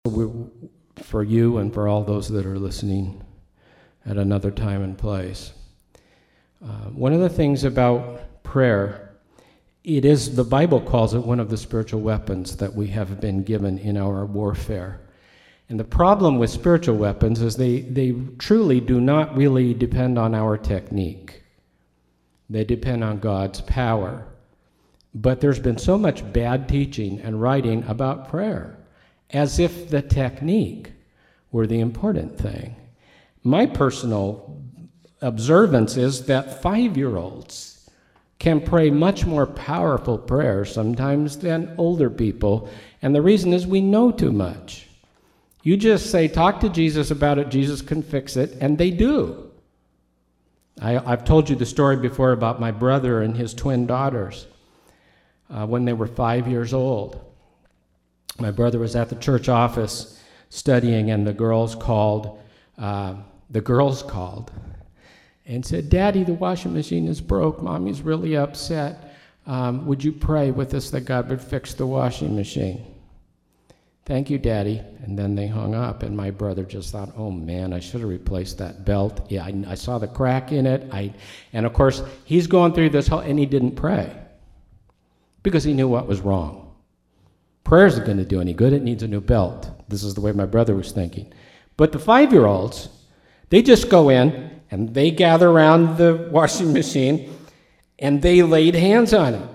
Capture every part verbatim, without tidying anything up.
we, for you and for all those that are listening at another time and place. Uh, one of the things about prayer, it is, the Bible calls it one of the spiritual weapons that we have been given in our warfare. And the problem with spiritual weapons is they, they truly do not really depend on our technique. They depend on God's power. But there's been so much bad teaching and writing about prayer, as if the technique were the important thing. My personal observance is that five-year-olds can pray much more powerful prayers sometimes than older people, and the reason is we know too much. You just say, talk to Jesus about it, Jesus can fix it, and they do. I, I've told you the story before about my brother and his twin daughters uh, when they were five years old. My brother was at the church office studying, and the girls called, uh, the girls called and said, Daddy, the washing machine is broke. Mommy's really upset. Um, would you pray with us that God would fix the washing machine? Thank you, Daddy. And then they hung up, and my brother just thought, oh, man, I should have replaced that belt. Yeah, I, I saw the crack in it. I, and, of course, he's going through this whole, and he didn't pray because he knew what was wrong. Prayer isn't going to do any good. It needs a new belt. This is the way my brother was thinking. But the five-year-olds, they just go in, and they gather around the washing machine, and they laid hands on it.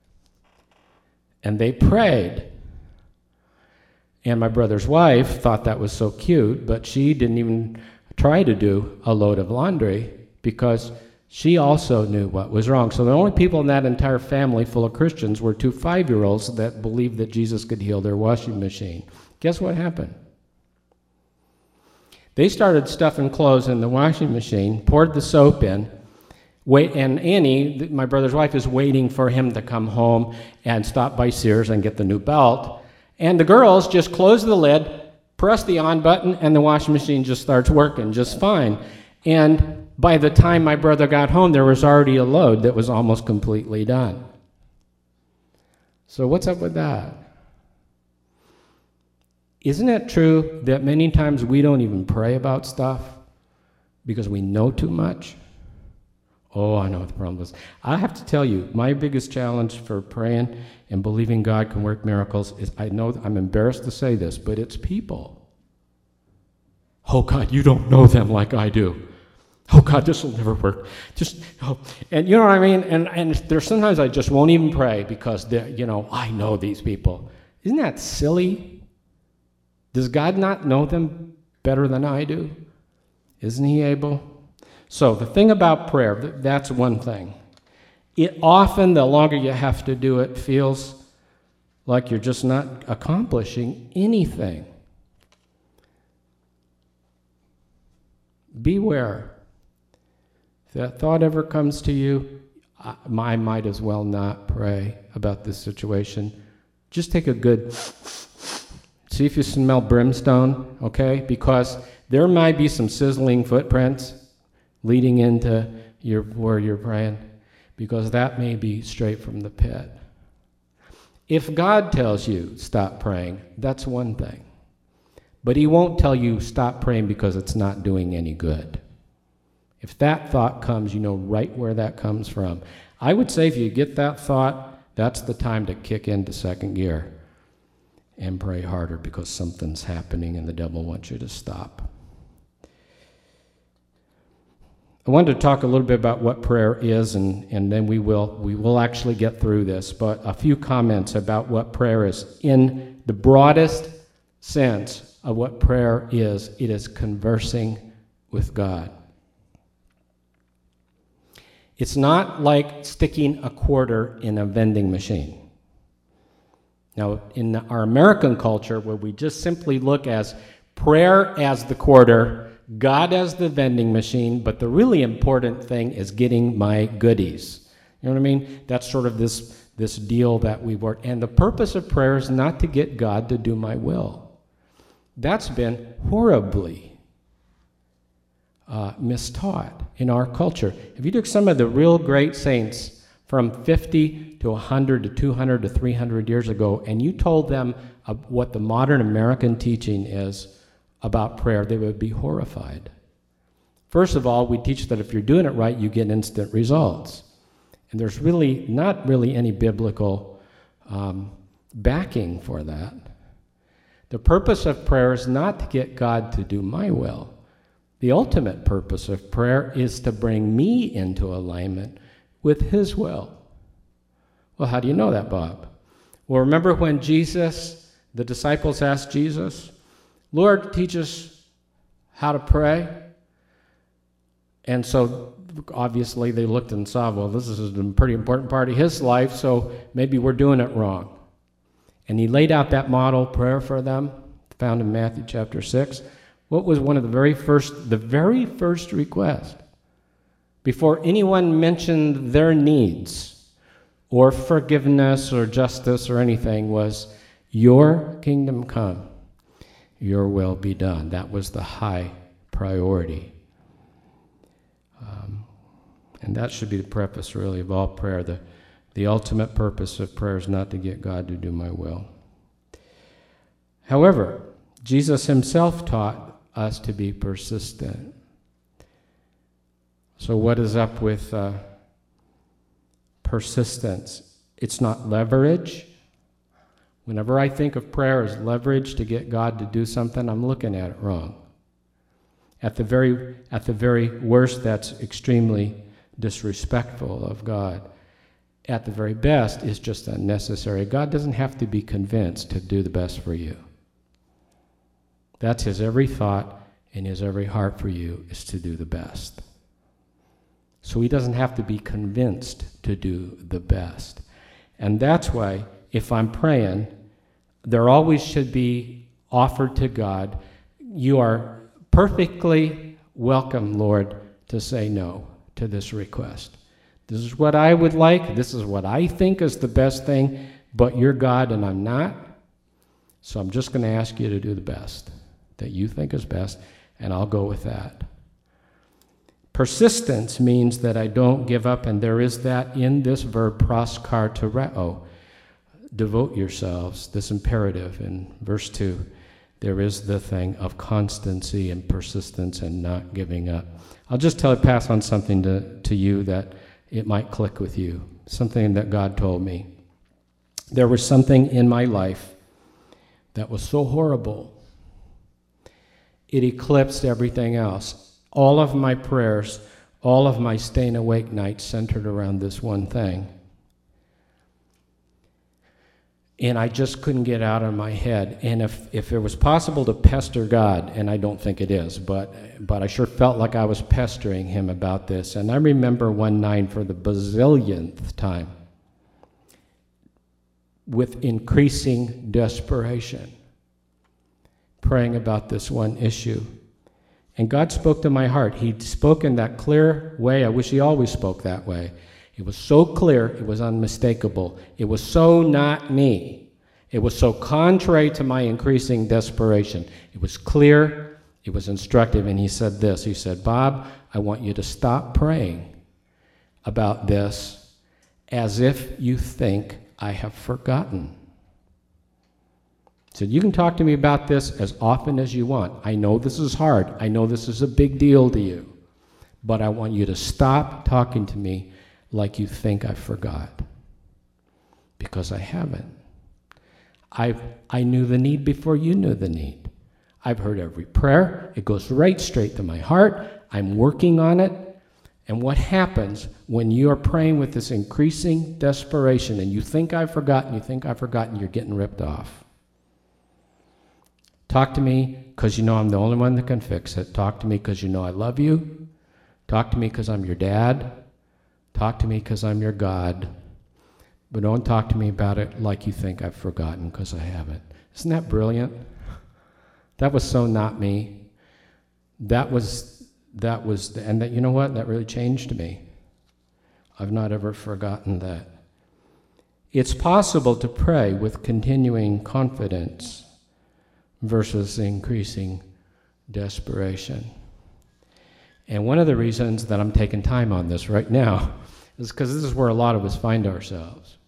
And they prayed. And my brother's wife thought that was so cute, but she didn't even try to do a load of laundry because she also knew what was wrong. So the only people in that entire family full of Christians were two five-year-olds that believed that Jesus could heal their washing machine. Guess what happened? They started stuffing clothes in the washing machine, poured the soap in, wait, and Annie, my brother's wife, is waiting for him to come home and stop by Sears and get the new belt. And the girls just close the lid, press the on button, and the washing machine just starts working just fine. And by the time my brother got home, there was already a load that was almost completely done. So what's up with that? Isn't it true that many times we don't even pray about stuff because we know too much? Oh, I know what the problem is. I have to tell you, my biggest challenge for praying and believing God can work miracles is, I know I'm embarrassed to say this, but it's people. Oh, God, you don't know them like I do. Oh, God, this will never work. Just, oh. And you know what I mean? And, and there's sometimes I just won't even pray because, you know, I know these people. Isn't that silly? Does God not know them better than I do? Isn't he able? So the thing about prayer, that's one thing. It often, the longer you have to do it, feels like you're just not accomplishing anything. Beware. If that thought ever comes to you, I, I might as well not pray about this situation. Just take a good, see if you smell brimstone, okay? Because there might be some sizzling footprints leading into your where you're praying, because that may be straight from the pit. If God tells you stop praying, that's one thing. But he won't tell you stop praying because it's not doing any good. If that thought comes, you know right where that comes from. I would say if you get that thought, that's the time to kick into second gear and pray harder because something's happening and the devil wants you to stop. I wanted to talk a little bit about what prayer is, and, and then we will we will actually get through this, but a few comments about what prayer is. In the broadest sense of what prayer is, it is conversing with God. It's not like sticking a quarter in a vending machine. Now, in our American culture, where we just simply look as prayer as the quarter, God as the vending machine, but the really important thing is getting my goodies. You know what I mean? That's sort of this, this deal that we work. And the purpose of prayer is not to get God to do my will. That's been horribly uh, mistaught in our culture. If you took some of the real great saints from fifty to one hundred to two hundred to three hundred years ago, and you told them uh, what the modern American teaching is about prayer, they would be horrified. First of all, we teach that if you're doing it right, you get instant results. And there's really not really any biblical um, backing for that. The purpose of prayer is not to get God to do my will. The ultimate purpose of prayer is to bring me into alignment with his will. Well, how do you know that, Bob? Well, remember when Jesus, the disciples asked Jesus, Lord, teach us how to pray? And so obviously they looked and saw, well, this is a pretty important part of his life, so maybe we're doing it wrong. And he laid out that model prayer for them, found in Matthew chapter six. What was one of the very first, the very first request? Before anyone mentioned their needs or forgiveness or justice or anything, was, your kingdom come, your will be done. That was the high priority. Um, and that should be the preface, really, of all prayer. The, the ultimate purpose of prayer is not to get God to do my will. However, Jesus himself taught us to be persistent. So what is up with uh, persistence? It's not leverage. Whenever I think of prayer as leverage to get God to do something, I'm looking at it wrong. At the very, at the very worst, that's extremely disrespectful of God. At the very best, it's just unnecessary. God doesn't have to be convinced to do the best for you. That's his every thought and his every heart for you, is to do the best. So he doesn't have to be convinced to do the best. And that's why, if I'm praying, there always should be offered to God, you are perfectly welcome, Lord, to say no to this request. This is what I would like. This is what I think is the best thing, but you're God and I'm not. So I'm just going to ask you to do the best that you think is best, and I'll go with that. Persistence means that I don't give up, and there is that in this verb, proskartereo, devote yourselves, this imperative in verse two. There is the thing of constancy and persistence and not giving up. I'll just tell you, pass on something to, to you that it might click with you, something that God told me. There was something in my life that was so horrible, it eclipsed everything else. All of my prayers, all of my staying awake nights centered around this one thing. And I just couldn't get out of my head. And if, if it was possible to pester God, and I don't think it is, but, but I sure felt like I was pestering him about this. And I remember one night for the bazillionth time, with increasing desperation, praying about this one issue. And God spoke to my heart. He spoke in that clear way. I wish he always spoke that way. It was so clear, it was unmistakable. It was so not me. It was so contrary to my increasing desperation. It was clear, it was instructive, and he said this. He said, Bob, I want you to stop praying about this as if you think I have forgotten. He said, you can talk to me about this as often as you want. I know this is hard. I know this is a big deal to you. But I want you to stop talking to me like you think I forgot. Because I haven't. I've, I knew the need before you knew the need. I've heard every prayer. It goes right straight to my heart. I'm working on it. And what happens when you are praying with this increasing desperation and you think I've forgotten, you think I've forgotten, you're getting ripped off. Talk to me because you know I'm the only one that can fix it. Talk to me because you know I love you. Talk to me because I'm your dad. Talk to me because I'm your God. But don't talk to me about it like you think I've forgotten, because I haven't. Isn't that brilliant? That was so not me. That was, that was, the, and that, you know what? That really changed me. I've not ever forgotten that. It's possible to pray with continuing confidence versus increasing desperation. And one of the reasons that I'm taking time on this right now, is because this is where a lot of us find ourselves.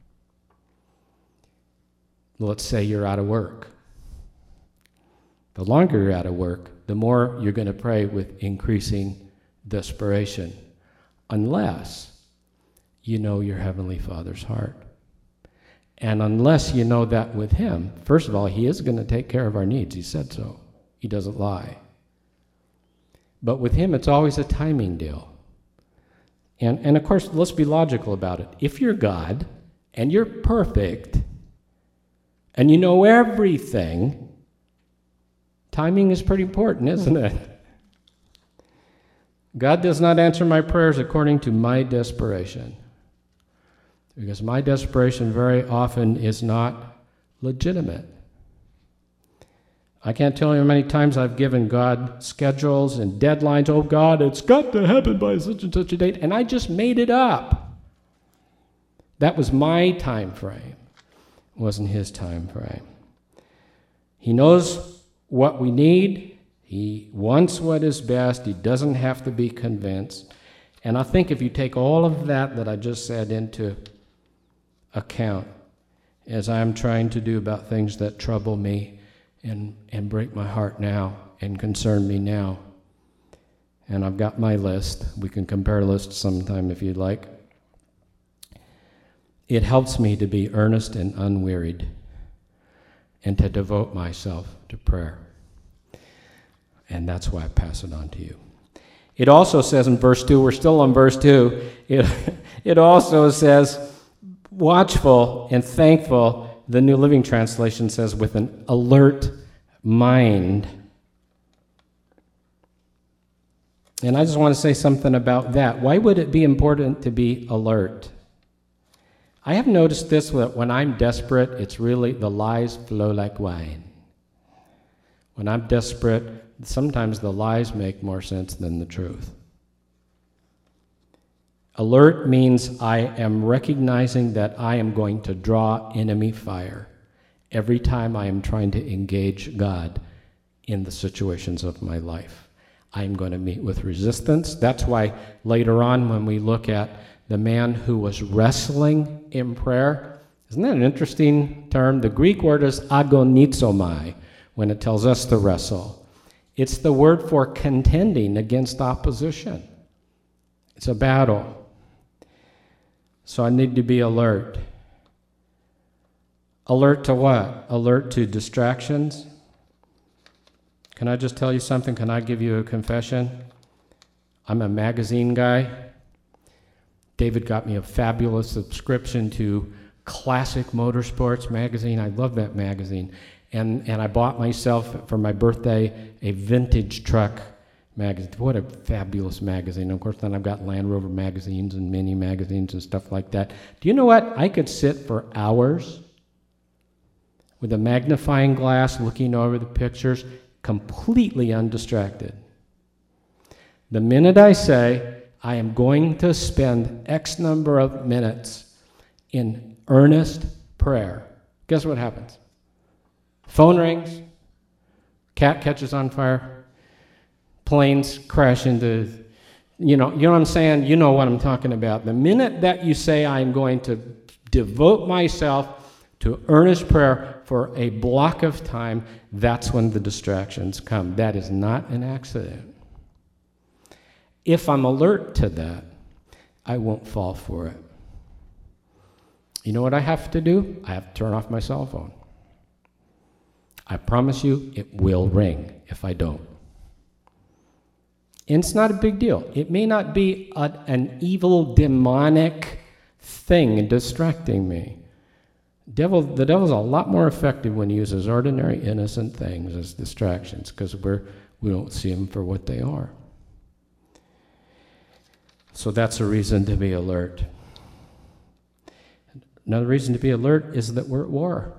Let's say you're out of work. The longer you're out of work, the more you're going to pray with increasing desperation, unless you know your Heavenly Father's heart. And unless you know that with Him, first of all, He is going to take care of our needs. He said so. He doesn't lie. But with Him, it's always a timing deal. And, and of course, let's be logical about it. If you're God, and you're perfect, and you know everything, timing is pretty important, isn't it? God does not answer my prayers according to my desperation, because my desperation very often is not legitimate. I can't tell you how many times I've given God schedules and deadlines. Oh, God, it's got to happen by such and such a date, and I just made it up. That was my time frame. It wasn't His time frame. He knows what we need. He wants what is best. He doesn't have to be convinced. And I think if you take all of that that I just said into account, as I'm trying to do about things that trouble me and, and break my heart now and concern me now, and I've got my list. We can compare lists sometime if you'd like. It helps me to be earnest and unwearied and to devote myself to prayer. And that's why I pass it on to you. It also says in verse two, we're still on verse two, it, it also says, watchful and thankful. The New Living Translation says, with an alert mind. And I just want to say something about that. Why would it be important to be alert? I have noticed this, that when I'm desperate, it's really, the lies flow like wine. When I'm desperate, sometimes the lies make more sense than the truth. Alert means I am recognizing that I am going to draw enemy fire every time I am trying to engage God in the situations of my life. I am going to meet with resistance. That's why later on when we look at the man who was wrestling in prayer, isn't that an interesting term? The Greek word is agonizomai when it tells us to wrestle. It's the word for contending against opposition. It's a battle. So I need to be alert. Alert to what? Alert to distractions. Can I just tell you something? Can I give you a confession? I'm a magazine guy. David got me a fabulous subscription to Classic Motorsports magazine. I love that magazine. And, and I bought myself, for my birthday, a vintage truck magazine. What a fabulous magazine. Of course, then I've got Land Rover magazines and Mini magazines and stuff like that. Do you know what? I could sit for hours with a magnifying glass looking over the pictures, completely undistracted. The minute I say, I am going to spend X number of minutes in earnest prayer, guess what happens? Phone rings, cat catches on fire, planes crash into, you know, you know what I'm saying? You know what I'm talking about. The minute that you say I'm going to devote myself to earnest prayer for a block of time, that's when the distractions come. That is not an accident. If I'm alert to that, I won't fall for it. You know what I have to do? I have to turn off my cell phone. I promise you it will ring if I don't. And it's not a big deal. It may not be a, an evil, demonic thing distracting me. Devil, the devil's a lot more effective when he uses ordinary, innocent things as distractions because we're we don't see them for what they are. So that's a reason to be alert. Another reason to be alert is that we're at war.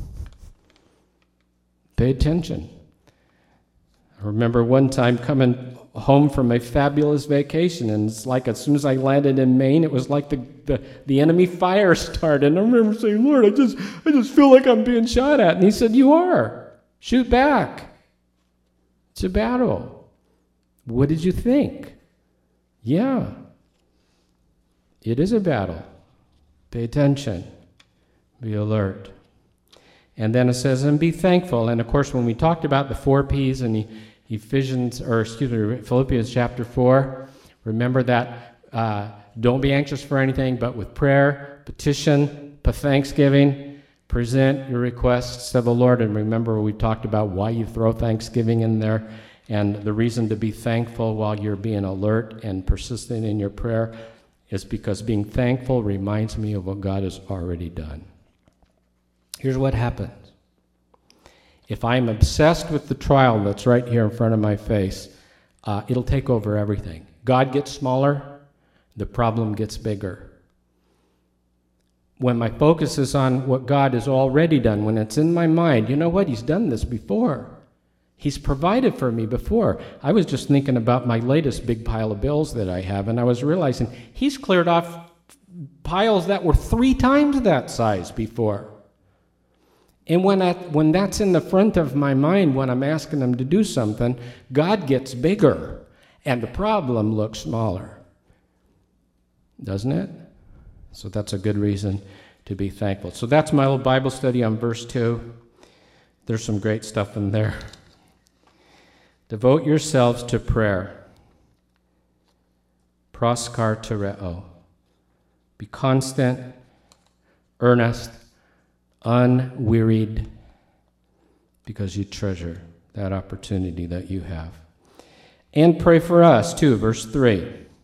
Pay attention. I remember one time coming home from a fabulous vacation, and it's like as soon as I landed in Maine, it was like the, the, the enemy fire started. And I remember saying, Lord, I just, I just feel like I'm being shot at. And he said, you are. Shoot back. It's a battle. What did you think? Yeah. It is a battle. Pay attention. Be alert. And then it says, and be thankful. And of course, when we talked about the four P's in Ephesians, or excuse me, Philippians chapter four, remember that uh, don't be anxious for anything, but with prayer, petition, thanksgiving, present your requests to the Lord. And remember, we talked about why you throw thanksgiving in there, and the reason to be thankful while you're being alert and persistent in your prayer is because being thankful reminds me of what God has already done. Here's what happens. If I'm obsessed with the trial that's right here in front of my face, uh, it'll take over everything. God gets smaller, the problem gets bigger. When my focus is on what God has already done, when it's in my mind, you know what? He's done this before. He's provided for me before. I was just thinking about my latest big pile of bills that I have, and I was realizing he's cleared off piles that were three times that size before. And when, I, when that's in the front of my mind, when I'm asking him to do something, God gets bigger, and the problem looks smaller. Doesn't it? So that's a good reason to be thankful. So that's my little Bible study on verse two. There's some great stuff in there. Devote yourselves to prayer. Proskartereo. Be constant, earnest, unwearied, because you treasure that opportunity that you have. And pray for us, too, verse three.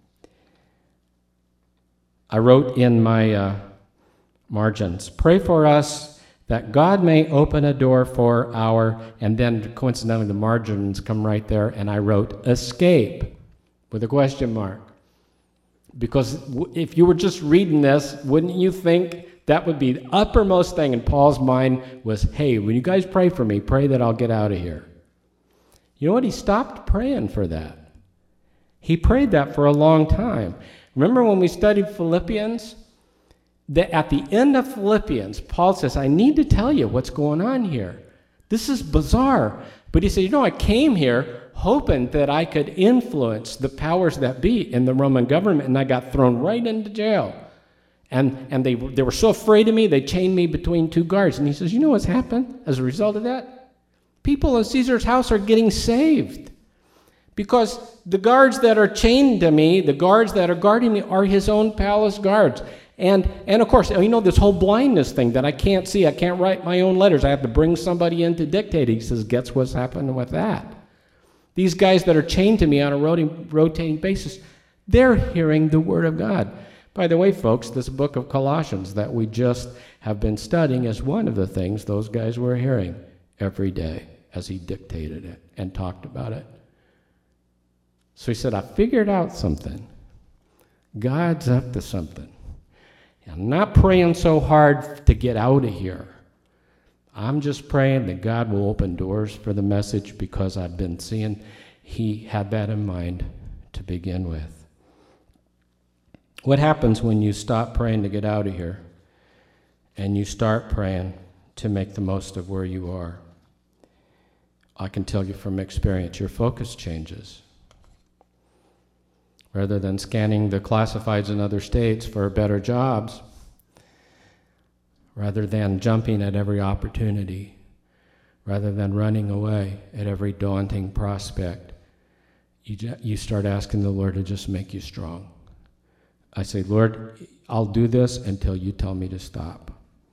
I wrote in my uh, margins, pray for us that God may open a door for our, and then coincidentally the margins come right there, and I wrote escape with a question mark. Because if you were just reading this, wouldn't you think that would be the uppermost thing in Paul's mind was, hey, when you guys pray for me, pray that I'll get out of here. You know what? He stopped praying for that. He prayed that for a long time. Remember when we studied Philippians? That at the end of Philippians, Paul says, I need to tell you what's going on here. This is bizarre. But he said, you know, I came here hoping that I could influence the powers that be in the Roman government, and I got thrown right into jail. And, and they, they were so afraid of me, they chained me between two guards. And he says, you know what's happened as a result of that? People in Caesar's house are getting saved. Because the guards that are chained to me, the guards that are guarding me, are his own palace guards. And, and of course, you know, this whole blindness thing that I can't see, I can't write my own letters, I have to bring somebody in to dictate. He says, guess what's happening with that? These guys that are chained to me on a rotating, rotating basis, they're hearing the Word of God. By the way, folks, this book of Colossians that we just have been studying is one of the things those guys were hearing every day as he dictated it and talked about it. So he said, I figured out something. God's up to something. I'm not praying so hard to get out of here. I'm just praying that God will open doors for the message because I've been seeing he had that in mind to begin with. What happens when you stop praying to get out of here and you start praying to make the most of where you are? I can tell you from experience, your focus changes. Rather than scanning the classifieds in other states for better jobs, rather than jumping at every opportunity, rather than running away at every daunting prospect, you, you start asking the Lord to just make you strong. I say, Lord, I'll do this until you tell me to stop.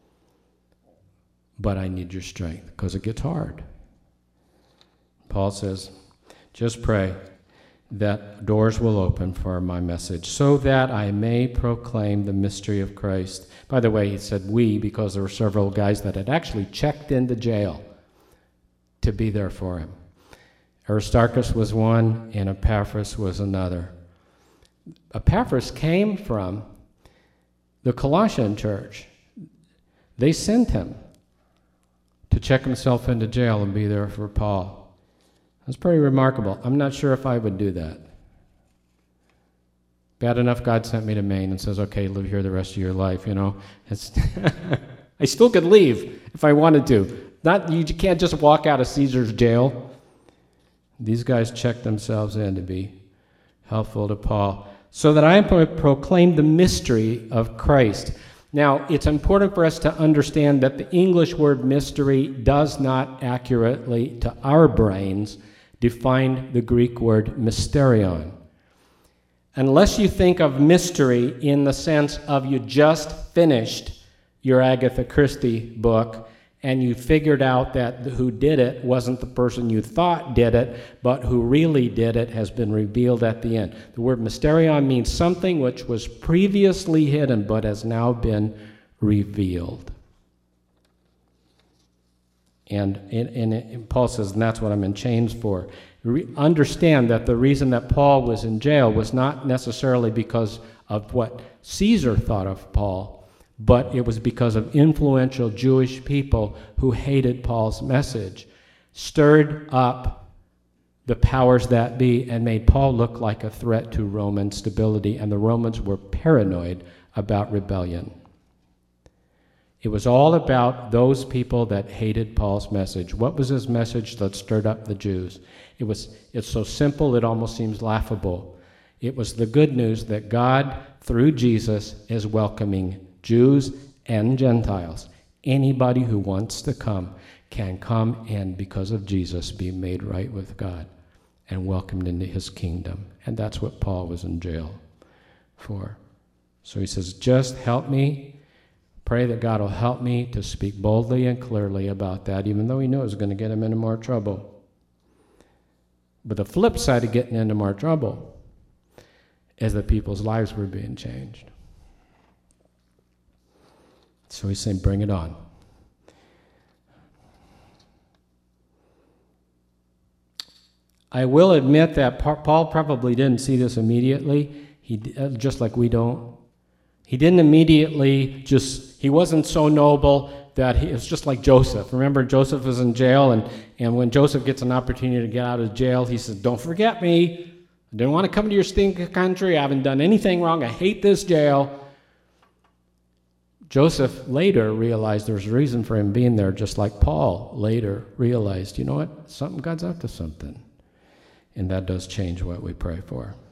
But I need your strength because it gets hard. Paul says, just pray that doors will open for my message so that I may proclaim the mystery of Christ. By the way, he said we because there were several guys that had actually checked into jail to be there for him. Aristarchus was one and Epaphras was another. Epaphras came from the Colossian church. They sent him to check himself into jail and be there for Paul. That's pretty remarkable. I'm not sure if I would do that. Bad enough God sent me to Maine and says, okay, live here the rest of your life, you know. It's I still could leave if I wanted to. Not, you can't just walk out of Caesar's jail. These guys checked themselves in to be helpful to Paul. so that I may proclaim the mystery of Christ. Now, it's important for us to understand that the English word mystery does not accurately, to our brains, define the Greek word mysterion. Unless you think of mystery in the sense of you just finished your Agatha Christie book and you figured out that who did it wasn't the person you thought did it, but who really did it has been revealed at the end. The word mysterion means something which was previously hidden but has now been revealed. And, and, and Paul says, and that's what I'm in chains for. Re- understand that the reason that Paul was in jail was not necessarily because of what Caesar thought of Paul, but it was because of influential Jewish people who hated Paul's message, stirred up the powers that be, and made Paul look like a threat to Roman stability, and the Romans were paranoid about rebellion. It was all about those people that hated Paul's message. What was his message that stirred up the Jews? It was, it's so simple it almost seems laughable. It was the good news that God, through Jesus, is welcoming Jews and Gentiles. Anybody who wants to come can come and, because of Jesus, be made right with God and welcomed into his kingdom. And that's what Paul was in jail for. So he says, just help me. Pray that God will help me to speak boldly and clearly about that, even though he knew it was going to get him into more trouble. But the flip side of getting into more trouble is that people's lives were being changed. So he's saying, bring it on. I will admit that Paul probably didn't see this immediately, he, just like we don't. He didn't immediately just, he wasn't so noble that he, it's just like Joseph. Remember, Joseph was in jail, and, and when Joseph gets an opportunity to get out of jail, he says, don't forget me. I didn't want to come to your stinking country. I haven't done anything wrong. I hate this jail. Joseph later realized there was a reason for him being there, just like Paul later realized, you know what, something, God's up to something. And that does change what we pray for.